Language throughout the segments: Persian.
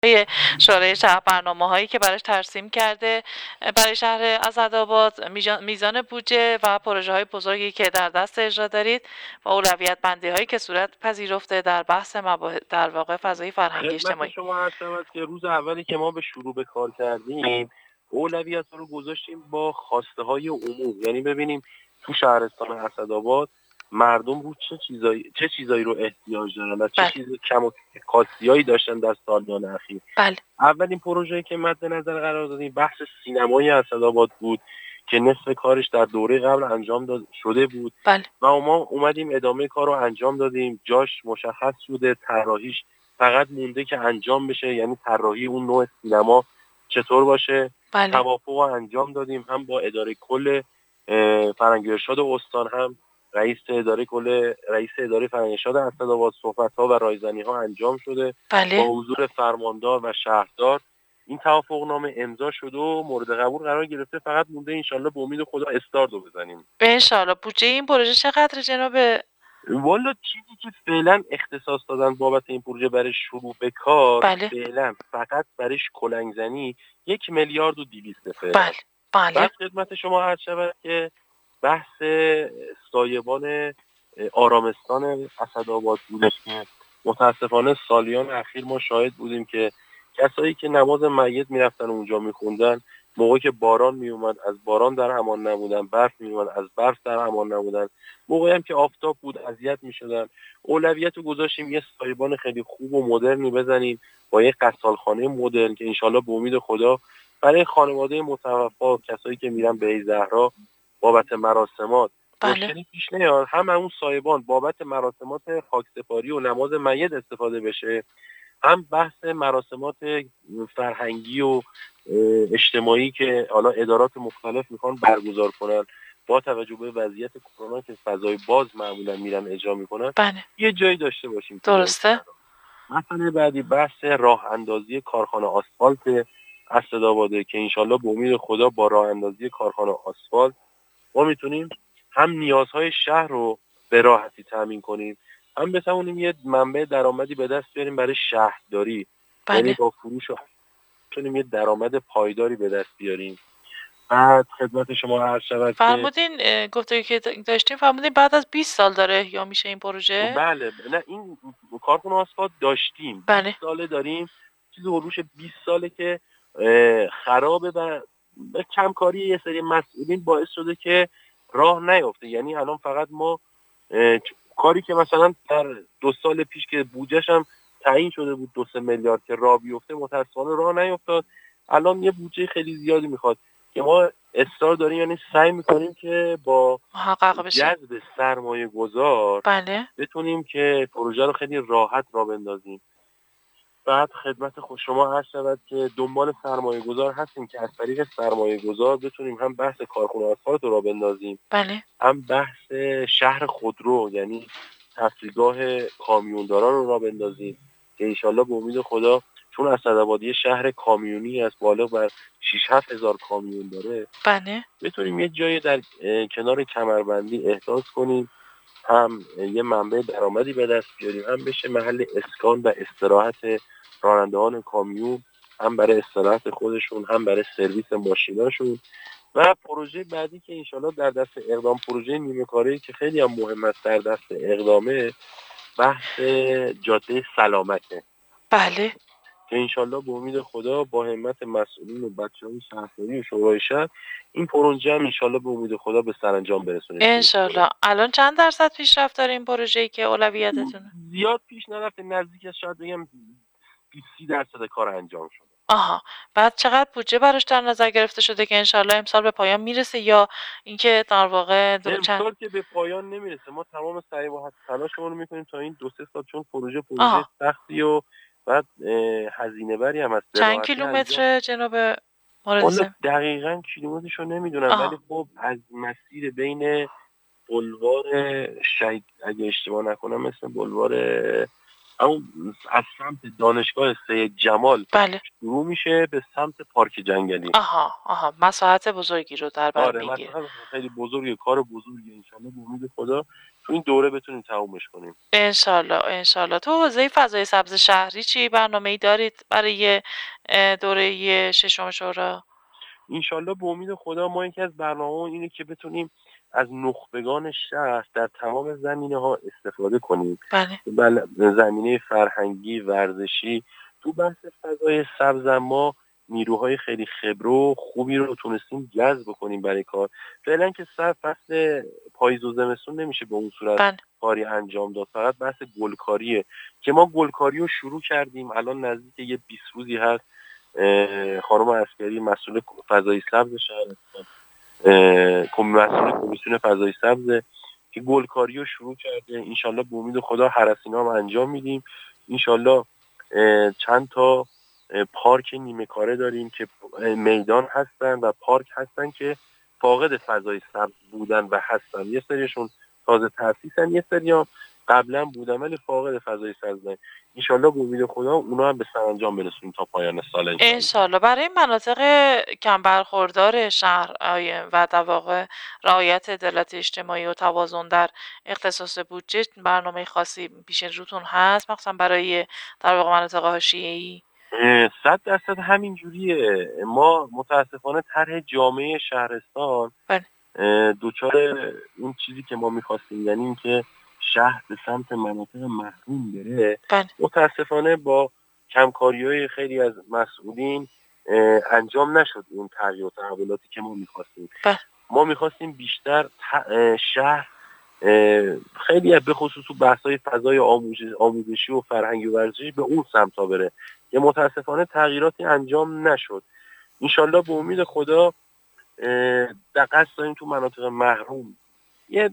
شورای شهر برنامه‌هایی که براش ترسیم کرده برای شهر اسدآباد، میزان بودجه و پروژه‌های بزرگی که در دست اجرا دارید و اولویت بندی‌هایی که صورت پذیرفته در بحث در واقع فضای فرهنگی خدمت اجتماعی. شما عرض شود که روز اولی که ما به شروع به کار کردیم اولویت رو گذاشتیم با خواسته های عموم، یعنی ببینیم تو شهرستان اسدآباد مردم رو چه چیزایی رو احتیاج دارن و چه بله. چیز کم و کاستیایی داشتن در سالیان اخیر. بله. اولین پروژه‌ای که مد نظر قرار دادیم بحث سینمای اسدآباد بود که نصف کارش در دوره قبل انجام شده بود. بله. و ما اومدیم ادامه کار رو انجام دادیم، جاش مشخص شده، طراحیش فقط مونده که انجام بشه، یعنی طراحی اون نوع سینما چطور باشه. بله. توافق رو انجام دادیم هم با اداره کل فرهنگ و ارشاد استان، هم رئیس اداره فرهنگ ارشاد اسدآباد. صحبت‌ها و رایزنی‌ها انجام شده. بله. با حضور فرماندار و شهردار این توافقنامه امضا شده و مورد قبول قرار گرفته. فقط مونده انشالله به امید خدا استارت رو بزنیم. انشالله. بودجه این پروژه چقدر جناب؟ والا چیزی که فعلا اختصاص دادن بابت این پروژه برای شروع به کار، بله. فعلا فقط برایش کلنگزنی 1,200,000 فعلا. بله. بله. بعد خدمت شما عرض شود که بحث سایبان آرامستان اسدآباد بودش که متاسفانه سالیان اخیر ما شاهد بودیم که کسایی که نماز میت میرفتن اونجا میخوندن، موقعی که باران میومد از باران در امان نبودن، برف میومد از برف در امان نبودن، موقعی هم که آفتاب بود اذیت میشدن. اولویت رو گذاشتیم یه سایبان خیلی خوب و مدرنی بزنیم با یه غسالخانه مدرن که انشالله به امید خدا برای خانواده متوفا، کسایی که میرن به زهرا بابت مراسمات مشکلی پیش نیاد، هم اون سایبان بابت مراسمات خاکسپاری و نماز میت استفاده بشه، هم بحث مراسمات فرهنگی و اجتماعی که حالا ادارات مختلف میخوان برگزار کنن با توجه به وضعیت کرونا که فضای باز معمولا میرن اجرا میکنن. بله. یه جایی داشته باشیم. درسته. مثلا بعدی بحث راه اندازی کارخانه آسفالت اسدآباد که انشالله به امید خدا با راه اندازی کارخانه آسفالت ما میتونیم هم نیازهای شهر رو به راحتی تامین کنیم، هم بتونیم یه منبع درآمدی به دست بیاریم برای شهرداری. بله. یعنی با فروش میتونیم یه درآمد پایداری به دست بیاریم. بعد خدمت شما عرض شود که فرمودین گفتگویی که داشتیم فرمودین بعد از 20 سال داره احیا میشه این پروژه؟ بله. نه این کارخونه آسفالت داشتیم. بله. 20 ساله داریم. چیز هلوش 20 ساله که خرابه و کمکاری یه سری مسئولین باعث شده که راه نیفته. یعنی الان فقط ما کاری که مثلا در 2 سال پیش که بودجه‌ش هم تعیین شده بود 2-3 میلیارد که راه بیفته، متأسفانه راه نیفتاد. الان یه بودجه خیلی زیادی میخواد که ما اصرار داریم، یعنی سعی میکنیم که با محقق بشه. جذب سرمایه گذار بله. بتونیم که پروژه رو خیلی راحت راه بندازیم. بعد خدمت شما عرض شود که دنبال سرمایه گذار هستیم که از طریق سرمایه گذار بتونیم هم بحث کارخونه آسفالت رو راه بندازیم، بله. هم بحث شهر خودرو یعنی تفریحگاه کامیونداران رو راه بندازیم که انشالله به امید خدا چون اسدآباد یه شهر کامیونی است بالغ بر 6-7 هزار کامیون داره، بله. بتونیم یه جایی در کنار کمربندی احداث کنیم، هم یه منبع درآمدی به دست بیاریم، هم بشه محل اسکان و استراحت رانندگان کامیون، هم برای استراحت خودشون، هم برای سرویس ماشیناشون. و پروژه بعدی که انشالله در دست اقدام، پروژه نیمه کاری که خیلی هم مهم است در دست اقدامه، بحث جاده سلامته. بله. که انشالله به امید خدا با همت مسئولین و بچه‌های شهرداری و شورای شهر این پروژه هم انشالله به امید خدا به سرانجام برسونیم. انشالله. الان چند درصد پیشرفت داره این پروژه‌ای که اولویتتونه؟ زیاد پیش نرفته، نزدیک از شاید بگم 20-30% کار انجام شده. آها. بعد چقدر بودجه براش در نظر گرفته شده که انشالله امسال به پایان میرسه، یا اینکه در واقع امسال که به پایان نمیرسه، ما تمام سعی و تلاشمون رو میکنیم تا این 2-3 سال، چون پروژه سختی و بعد هزینه بری هم هست. چند کیلومتر جناب مورد؟ دقیقاً کیلومترش رو نمیدونم، ولی خب از مسیر بین بلوار شهید اگه اشتباه نکنم مثل بلوار همون از سمت دانشگاه سید جمال بله. شروع میشه به سمت پارک جنگلی. مساحت بزرگی رو در بر میگیره. مساحت خیلی بزرگه، کار بزرگه. انشالله به امید خدا تو این دوره بتونیم تمومش کنیم. انشالله. تو حوزه فضای سبز شهری چی برنامه‌ای دارید برای دوره 6 شورا؟ انشالله به امید خدا ما یکی از برنامه‌مون اینه که بتونیم از نخبگان شهر در تمام زمینه‌ها استفاده کنیم. بله. زمینه فرهنگی، ورزشی، تو بحث فضای سبز ما نیروهای خیلی خبره و خوبی رو تونستیم جذب کنیم برای کار. فعلا که فصل پاییز و زمستون نمیشه به اون صورت کاری انجام داد، فقط بحث گلکاریه که ما گلکاری رو شروع کردیم. الان نزدیک یه 20 روزی هست خانم عسکری مسئول فضای سبز شهر هستن، مسئول کمیسیون فضای سبز که گلکاری رو شروع کرده. انشالله به امید خدا هرسینا هم انجام میدیم. انشالله چند تا پارک نیمه کاره داریم که میدان هستن و پارک هستن که فاقد فضای سبز بودن و هستن. یه سریشون تازه تأسیسن، یه سری هم قبلا بودن ولی فاقد فضای سبزن. انشالله به امید خدا اونا هم به سرانجام برسونیم تا پایان سال. انشالله. برای مناطق کم برخوردار شهر و در واقع رعایت عدالت اجتماعی و توازن در اختصاص بودجه برنامه خاصی پیش روتون هست، مخصوصا برای در واقع مناطق حاشیه‌ای؟ 100% همین جوریه. ما متاسفانه طرح جامعه شهرستان دوچار اون چیزی که ما می‌خواستیم، یعنی این که شهر به سمت مناطق محروم بره، متاسفانه با کمکاری‌های خیلی از مسئولین انجام نشد اون تغییر و تحولاتی که ما می‌خواستیم. ما می‌خواستیم بیشتر شهر خیلی به خصوص تو بحث‌های فضای آموزشی و فرهنگی و ورزشی به اون سمتا بره که متاسفانه تغییراتی انجام نشد. انشالله به امید خدا در قصد داریم تو مناطق محروم یه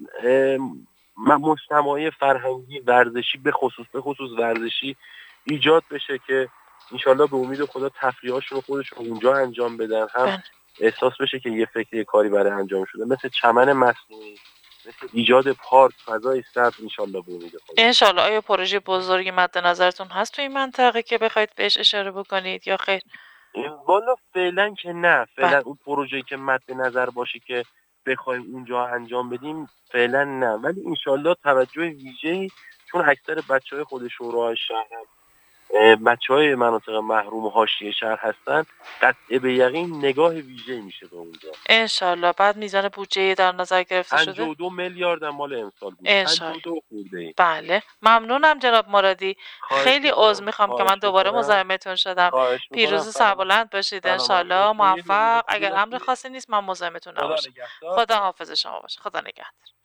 مجتمعی فرهنگی ورزشی به خصوص ورزشی ایجاد بشه که انشالله به امید خدا تفریحاشون خودشون اونجا انجام بدن، هم احساس بشه که یه فکری کاری برای انجام شده، مثل چمن مصنوعی، مثل ایجاد پارک، فضای سبز. انشالله به امید خدا. انشالله. آیا پروژه بزرگی مد نظرتون هست تو این منطقه که بخواید بهش اشاره بکنید یا خیر؟ والا فعلا که نه. فعلا اون پروژه‌ای که مد نظر باشه که بخوایم اونجا انجام بدیم فعلا نه، ولی انشالله توجه ویژه‌ای، چون اکثر بچه‌های خود شورای شهر بچه‌های مناطق محروم و حاشیه شهر هستن، قطع به یقین نگاه ویژه‌ای میشه به اونجا. انشالله. بعد میزان بودجه در نظر گرفته شده؟ 52 میلیارد مال امسال بود. 52 خورده. بله. ممنونم جناب مرادی. خیلی عذر میخوام که من دوباره مزاحمتون شدم. پیروز سربلند باشید. انشالله موفق. اگر امر خاصی نیست من مزاحمتون نباشم. خدا حافظ شما باشه. خدا نگهدار.